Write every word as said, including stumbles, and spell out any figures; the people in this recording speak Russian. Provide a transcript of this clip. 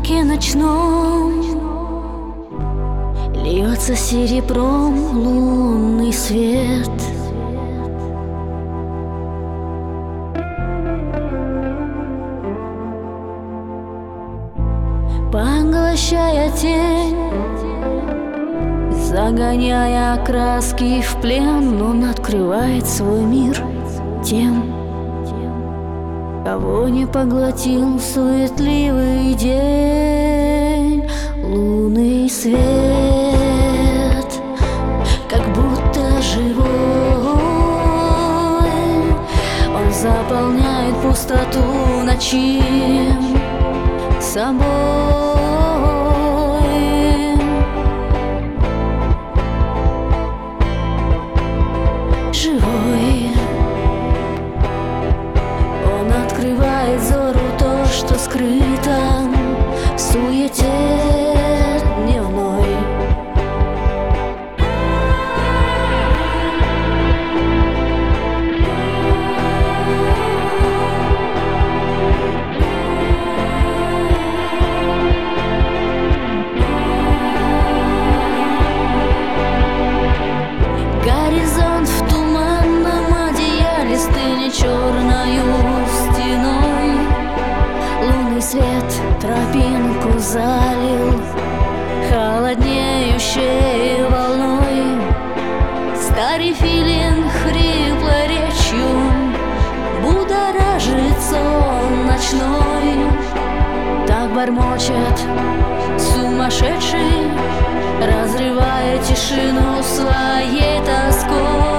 сумраке ночном льется серебром лунный свет. Поглощая тень, загоняя краски в плен, он открывает свой мир тем, кого не поглотил суетливый день. Лунный свет, как будто живой, он заполняет пустоту ночи собой. Живой, он открывает взору то, что скрыто в суете дневной. Горизонт в туманном одеяле стынет черною стеной. Лунный свет тропинку залил холоднеющей волной. Старый филин хриплой речью будоражит сон ночной. Так бормочет сумасшедший, разрывая тишину своей тоской.